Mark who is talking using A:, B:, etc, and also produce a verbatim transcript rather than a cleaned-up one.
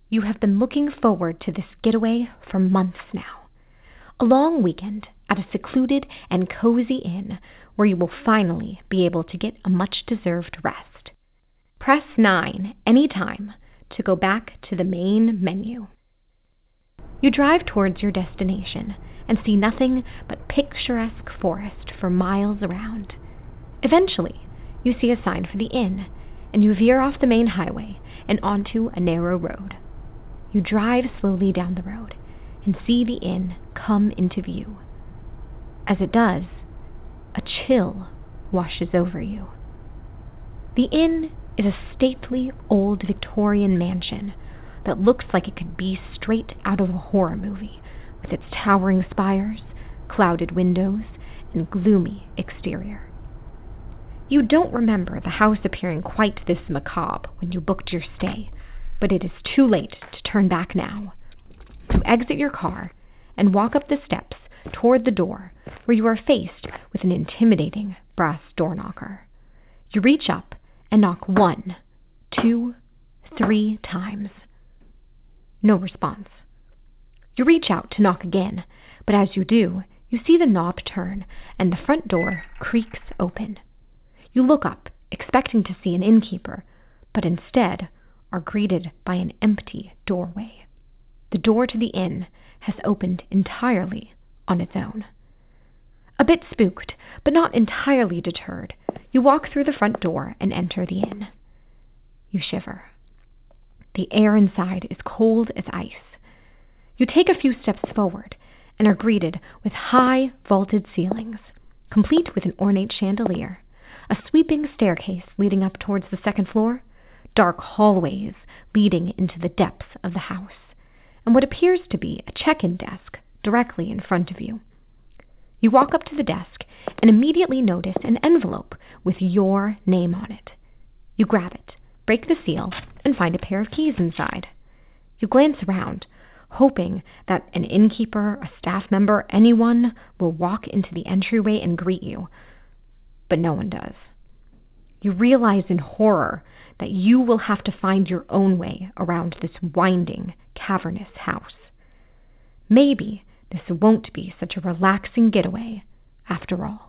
A: You have been looking forward to this getaway for months now. A long weekend at a secluded and cozy inn where you will finally be able to get a much-deserved rest. Press nine anytime to go back to the main menu. You drive towards your destination and see nothing but picturesque forest for miles around. Eventually, you see a sign for the inn, and you veer off the main highway and onto a narrow road. You drive slowly down the road and see the inn come into view. As it does, a chill washes over you. The inn is a stately old Victorian mansion that looks like it could be straight out of a horror movie, with its towering spires, clouded windows, and gloomy exterior. You don't remember the house appearing quite this macabre when you booked your stay, but it is too late to turn back now. You exit your car and walk up the steps toward the door, where you are faced with an intimidating brass door knocker. You reach up and knock one, two, three times. No response. You reach out to knock again, but as you do, you see the knob turn and the front door creaks open. You look up, expecting to see an innkeeper, but instead are greeted by an empty doorway. The door to the inn has opened entirely on its own. A bit spooked, but not entirely deterred, you walk through the front door and enter the inn. You shiver. The air inside is cold as ice. You take a few steps forward and are greeted with high vaulted ceilings, complete with an ornate chandelier, a sweeping staircase leading up towards the second floor, dark hallways leading into the depths of the house, and what appears to be a check-in desk directly in front of you. You walk up to the desk and immediately notice an envelope with your name on it. You grab it, break the seal, and find a pair of keys inside. You glance around, hoping that an innkeeper, a staff member, anyone will walk into the entryway and greet you, but no one does. You realize in horror that you will have to find your own way around this winding, cavernous house. Maybe this won't be such a relaxing getaway after all.